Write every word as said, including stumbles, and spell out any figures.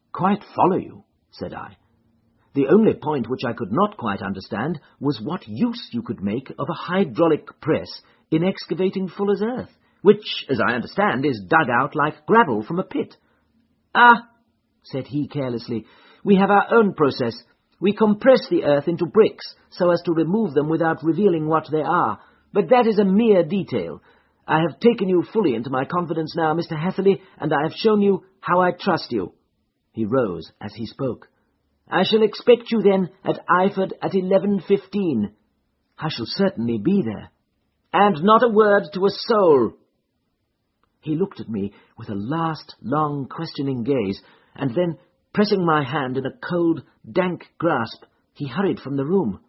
quite follow you," said I. "The only point which I could not quite understand was what use you could make of a hydraulic press in excavating Fuller's earth, which, as I understand, is dug out like gravel from a pit." "Ah," said he carelessly, "we have our own process. We compress the earth into bricks so as to remove them without revealing what they are, but that is a mere detail. I have taken you fully into my confidence now, Mister Hatherley, and I have shown you how I trust you." He rose as he spoke. "I shall expect you, then, at Eyford at eleven fifteen. "I shall certainly be there." "And not a word to a soul." He looked at me with a last long questioning gaze, and then, pressing my hand in a cold, dank grasp, he hurried from the room.